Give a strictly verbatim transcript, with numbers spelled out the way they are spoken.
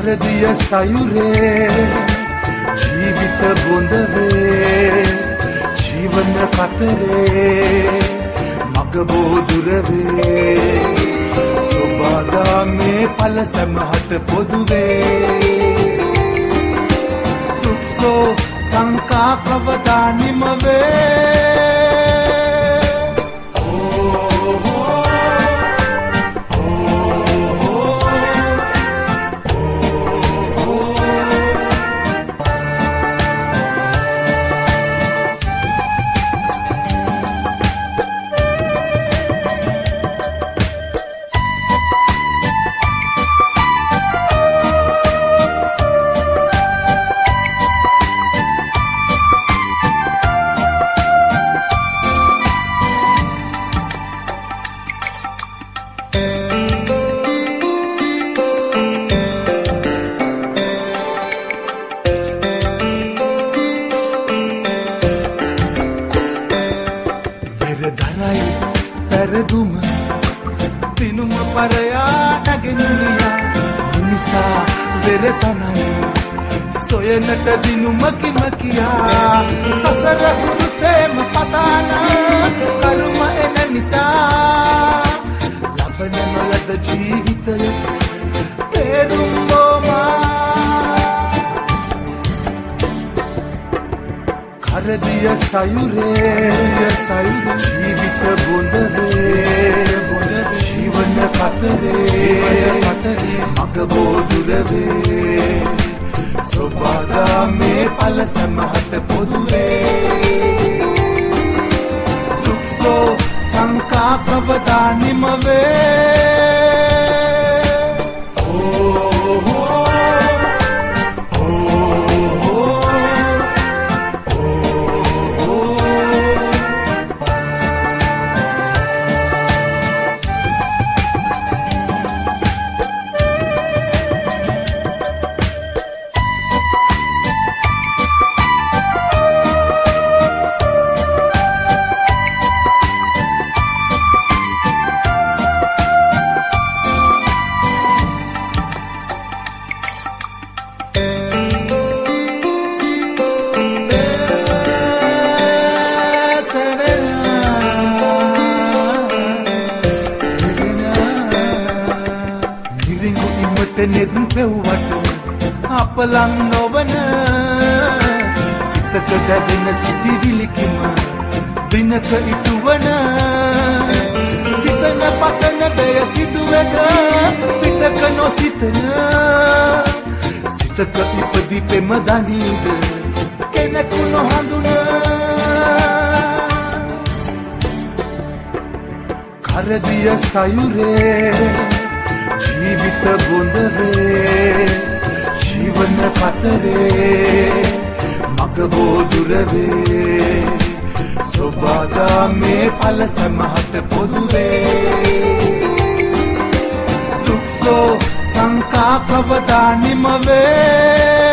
කරදිය සයුරේ ජීවිත බොඳවේ ජීවන කතරේ මග බෝදුරවේ සොබාදා මේ පල සමහට පොදුවේ තුක්සෝ සංකා කවදා නිමවේ පෙරදුම පිනුම පරයා නැගෙනුනියා මිනිසා වෙරතනයි සොයනට දිනුමකි මකියා සසර හුරුසේම පතාන කරුම එන නිසා ලබන නොලද ජීවිතය පෙරුම් බොමා කරදිය සයුරේ සයුර ජීවිත බොඳවේ බොඳ ජීවන කතරේ කතරේ මග බෝදුරවේ සොබාදා මේ පල සමහට පොදුවේ දුක්සෝ සංකා කවදා නිමවේ නෙත් පෙව්වට අපලං නොවන සිතක දැදෙන සිටිවිලිකිම දිනක ඉටුවන සිතන පතන දෙය සිදුවද පිටක නොසිතන සිතක ඉපදි පෙම දනීද කෙනෙකු නොහඳුන කරදිය සයුරේ ජීවිත බොඳවේ ජීවන කතරේ මග බෝදුරවේ සොබාදා මේ පල සමහට පොදුවේ දුක්සෝ සංකා කවදා නිමවේ